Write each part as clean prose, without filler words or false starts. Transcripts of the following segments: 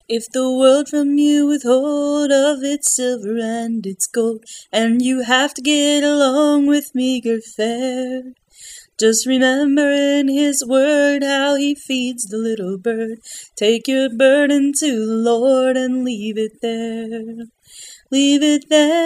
If the world from you withhold of its silver and its gold, and you have to get along with meager fare, just remember in his word how he feeds the little bird. Take your burden to the Lord and leave it there. Leave it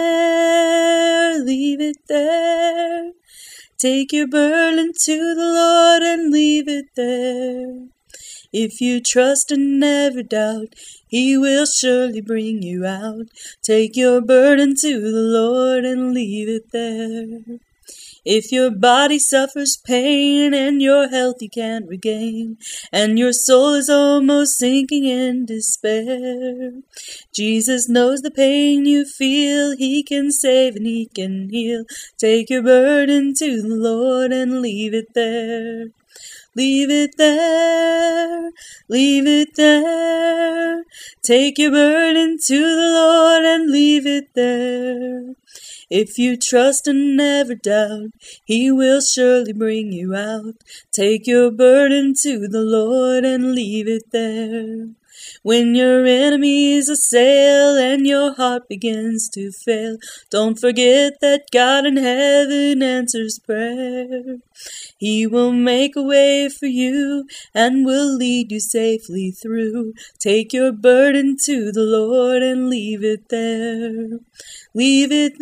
there, leave it there. Take your burden to the Lord and leave it there. If you trust and never doubt, he will surely bring you out. Take your burden to the Lord and leave it there. If your body suffers pain and your health you can't regain, and your soul is almost sinking in despair, Jesus knows the pain you feel. He can save and he can heal. Take your burden to the Lord and leave it there. Leave it there, leave it there. Take your burden to the Lord and leave it there. If you trust and never doubt, he will surely bring you out. Take your burden to the Lord and leave it there. When your enemies assail and your heart begins to fail, don't forget that God in heaven answers prayer. He will make a way for you and will lead you safely through. Take your burden to the Lord and leave it there. Leave it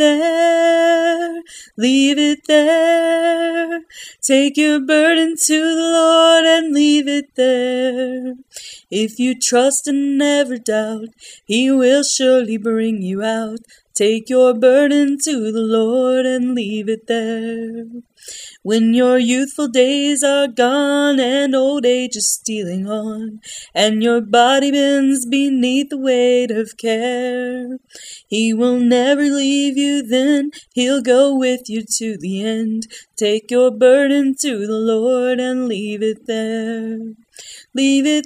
there, leave it there. Take your burden to the Lord and leave it there. If you trust and never doubt, he will surely bring you out. Take your burden to the Lord and leave it there. When your youthful days are gone and old age is stealing on, and your body bends beneath the weight of care, he will never leave you then, he'll go with you to the end. Take your burden to the Lord and leave it there. Leave it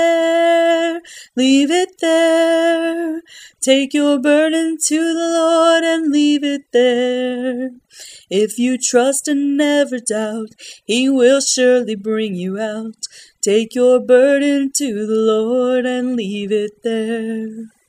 there, leave it there. Take your burden to the Lord and leave it there. If you trust and never doubt, he will surely bring you out. Take your burden to the Lord and leave it there.